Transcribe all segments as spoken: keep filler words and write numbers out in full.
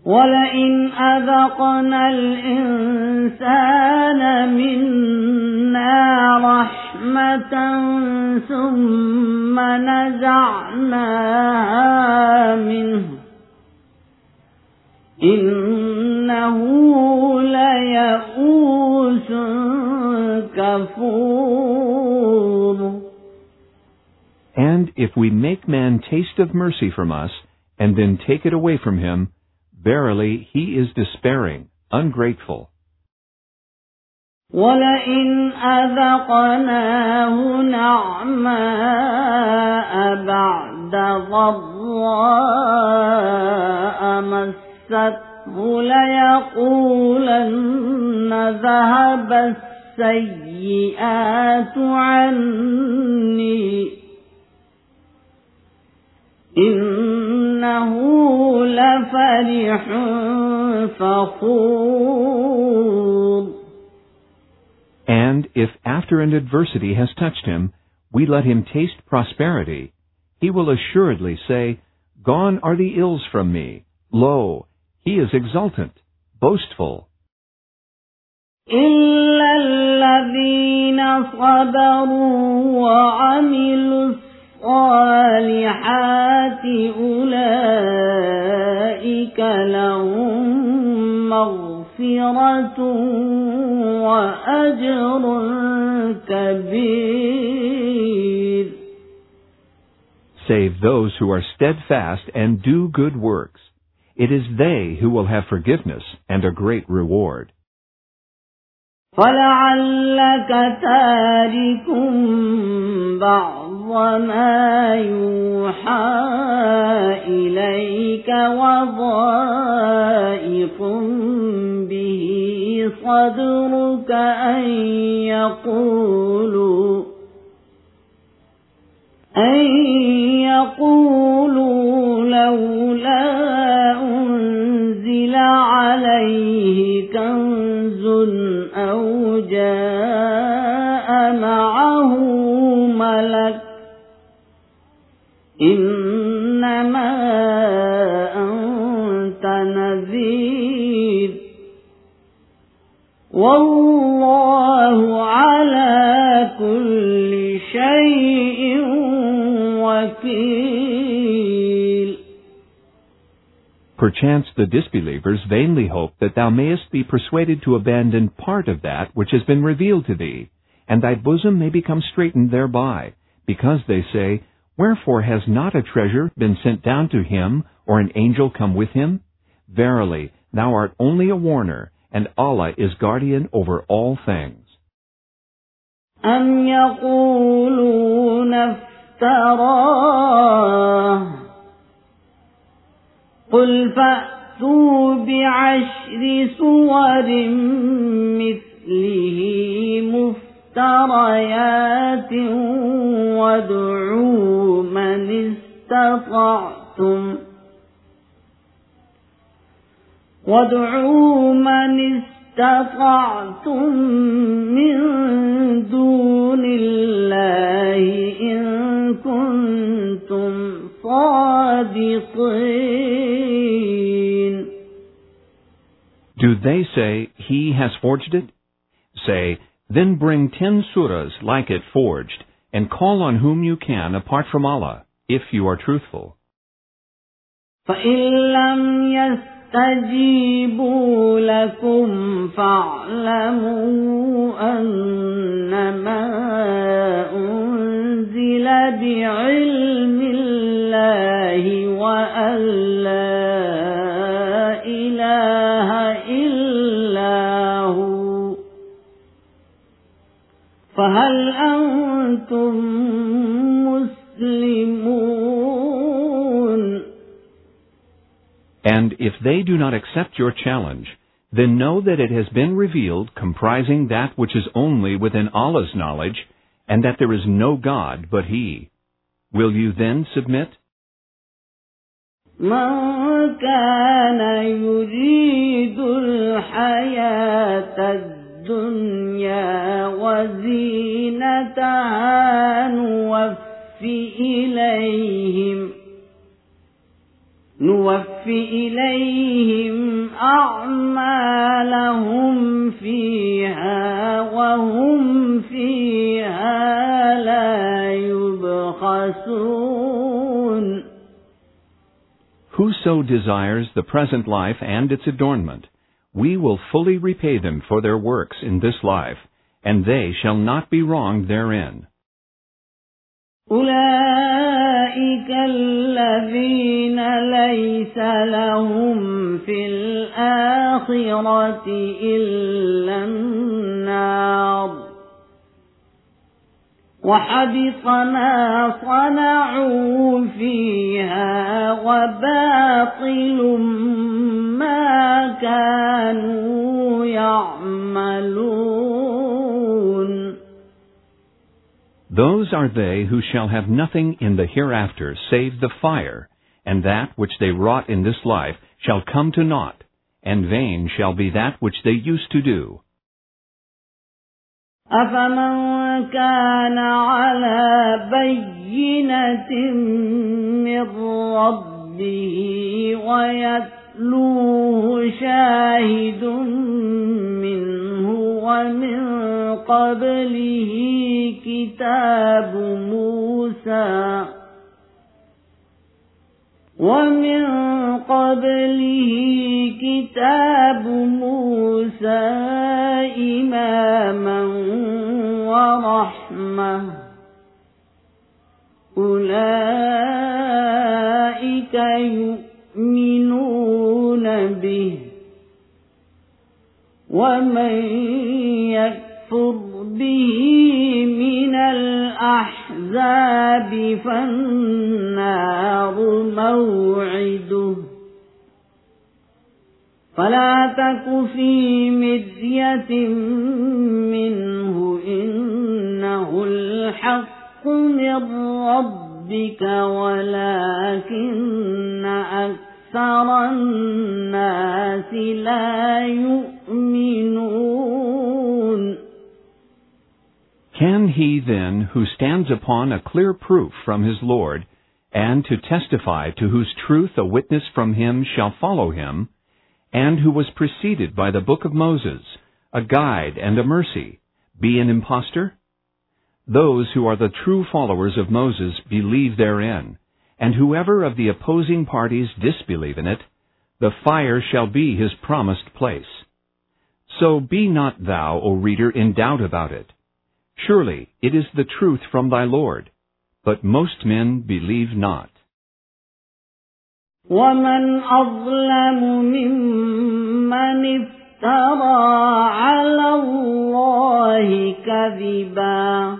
ولئن أذقنا الإنسان منا رحمة ثم نزعناها منه إنه ليئوس كفور. And if we make man taste of mercy from us, and then take it away from him, verily he is despairing, ungrateful. وَلَئِنْ أَذَقْنَاهُ نَعْمَاءَ بَعْدَ ضَرَّاءَ مَسَّتْهُ لَيَقُولَنَّ ذَهَبَ السَّيِّئَاتُ عَنِّي إِنَّهُ لَفَرِحٌ فَخُورٌ. And if after an adversity has touched him, we let him taste prosperity, he will assuredly say, Gone are the ills from me. Lo, he is exultant, boastful. إِلَّا الَّذِينَ صَبَرُوا وَعَمِلُوا الصَّالِحَاتِ أُولَئِكَ لَهُم مَّغْفِرَةٌ وَأَجْرٌ كَبِيرٌ. Save those who are steadfast and do good works. It is they who will have forgiveness and a great reward. فَلَعَلَّكَ تَارِكٌ بَعْضَ مَا يُوحَى إِلَيْكَ وَضَائِقٌ بِهِ صَدْرُكَ أَن يَقُولُوا أَن يَقُولُوا لَوْلَا أُنزِلَ عَلَيْهِ كَنزٌ أَوْ جَاءَ مَعَهُ مَلَكٌ إِنَّمَا أَنْتَ نَذِيرٌ وَاللَّهُ عَلَى كُلِّ شَيْءٍ وَكِيلٌ. Perchance the disbelievers vainly hope that thou mayest be persuaded to abandon part of that which has been revealed to thee, and thy bosom may become straitened thereby, because they say, Wherefore has not a treasure been sent down to him, or an angel come with him? Verily, thou art only a warner, and Allah is guardian over all things. أَمْ يَقُولُونَ افْتَرَاهُ قُلْ فَأْتُوا بِعَشْرِ سُوَرٍ مِثْلِهِ مُفْتَرَيَاتٍ وَادْعُوا مَنِ اسْتَطَعْتُمْ وَادْعُوا مَنِ اسْتَطَعْتُمْ مِنْ دُونِ اللَّهِ إِن كُنتُمْ صَادِقِينَ. Do they say, He has forged it? Say, Then bring ten surahs like it forged, and call on whom you can apart from Allah, if you are truthful. فَإِن لَّمْ يَسْتَجِيبُوا لَكُمْ فَاعْلَمُوا أَنَّمَا أُنزِلَ بِعِلْمِ اللَّهِ وَأَن لَّا إِلَٰهَ إِلَّا هُوَ فَهَلْ أَنتُم مُّسْلِمُونَ. And if they do not accept your challenge, then know that it has been revealed comprising that which is only within Allah's knowledge, and that there is no God but He. Will you then submit? مَنْ كَانَ يُرِيدُ الْحَيَاةَ الدُّنْيَا وَزِينَتَهَا نُوَفِّ إِلَيْهِمْ نُوَفِّ إِلَيْهِمْ أعمالهم فيها وهم فيها لا يبخسون. Whoso desires the present life and its adornment, we will fully repay them for their works in this life, and they shall not be wronged therein. أولئك الذين ليس لهم في الآخرة إلا النار وحبط ما صنعوا فيها وباطل ما كانوا يعملون. Those are they who shall have nothing in the hereafter save the fire, and that which they wrought in this life shall come to naught, and vain shall be that which they used to do. أفمن كان على بينة من ربه ويتلوه شاهد منه ومن قبله كتاب موسى ومن قبله كتاب موسى إماما ورحمة أولئك يؤمنون به ومن يكفر به من الأحزاب فالنار موعده فلا تك في مرية منه إنه الحق من ربك ولكن أكثر الناس لا يؤمنون. Can he then, who stands upon a clear proof from his Lord, and to testify to whose truth a witness from him shall follow him, and who was preceded by the book of Moses, a guide and a mercy, be an impostor? Those who are the true followers of Moses believe therein, and whoever of the opposing parties disbelieve in it, the fire shall be his promised place. So be not thou, O reader, in doubt about it. Surely it is the truth from thy Lord, but most men believe not. ومن أظلم ممن افترى على الله كذبا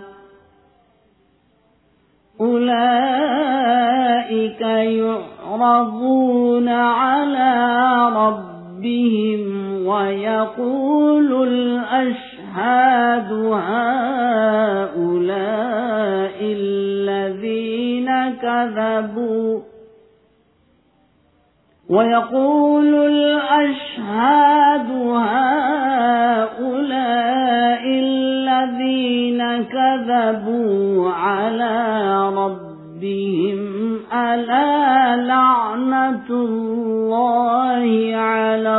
أولئك يعرضون على ربهم ويقول الأشهاد هؤلاء الذين كذبوا ويقول الأشهاد هؤلاء الذين كذبوا على ربهم ألا لعنة الله على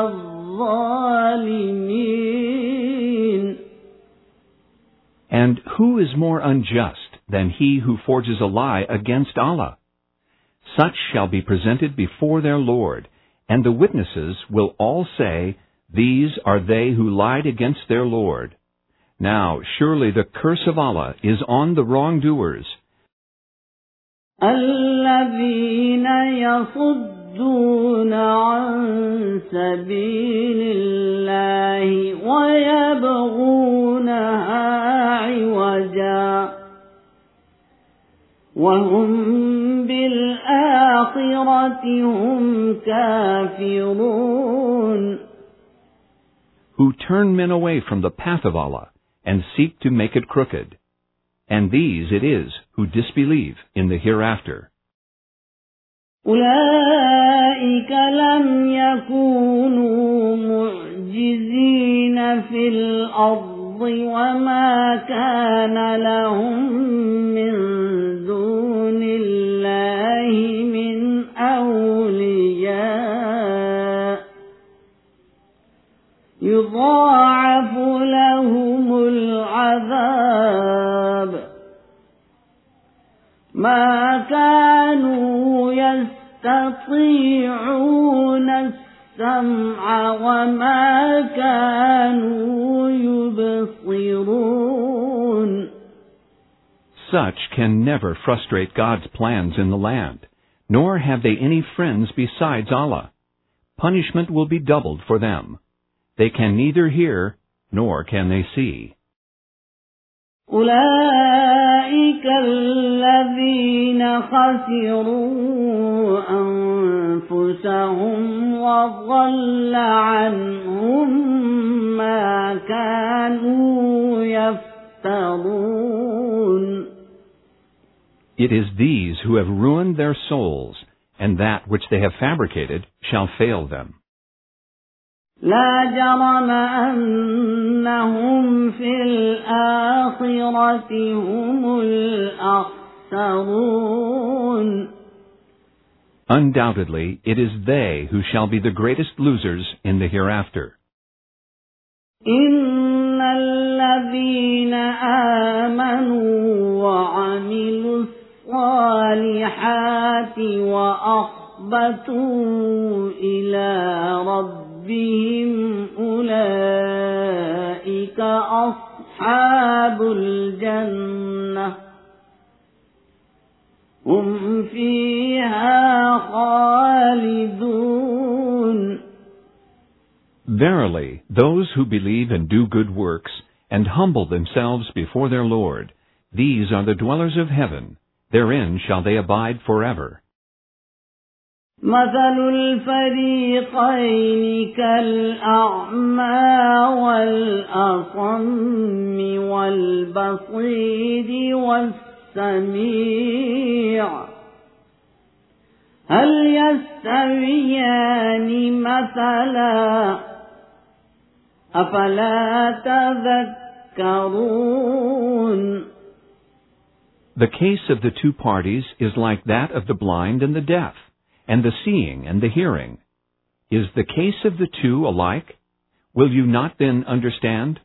الظالمين. And who is more unjust than he who forges a lie against Allah? Such shall be presented before their Lord, and the witnesses will all say, These are they who lied against their Lord. Now surely the curse of Allah is on the wrongdoers. الذين يصدون عن سبيل الله ويبغونها عوجا وهم بالآخرة هم كافرون. Who turn men away from the path of Allah and seek to make it crooked. And these it is who disbelieve in the hereafter. أولئك لم يكونوا معجزين في الأرض وما كان لهم من دون الله من أولياء يضاعف لهم العذاب ما كانوا يستطيعون السمع وما كانوا يبصرون. Such can never frustrate God's plans in the land, nor have they any friends besides Allah. Punishment will be doubled for them. They can neither hear, nor can they see. أولئك الذين خسروا أنفسهم وضل عنهم ما كانوا يفترون. It is these who have ruined their souls, and that which they have fabricated shall fail them. لا جرم أنهم في الآخرة هم الأخسرون. Undoubtedly, it is they who shall be the greatest losers in the hereafter. إن الذين آمنوا وعملوا الصالحات وأخبتوا إلى ربهم بهم أولئك أصحاب الجنة هم فيها خالدون. Verily, those who believe and do good works and humble themselves before their Lord, these are the dwellers of heaven. Therein shall they abide forever. مثل الفريقين كالأعمى والأصم والبصير والسميع هل يستويان مثلا أفلا تذكرون. The case of the two parties is like that of the blind and the deaf, and the seeing and the hearing. Is the case of the two alike? Will you not then understand?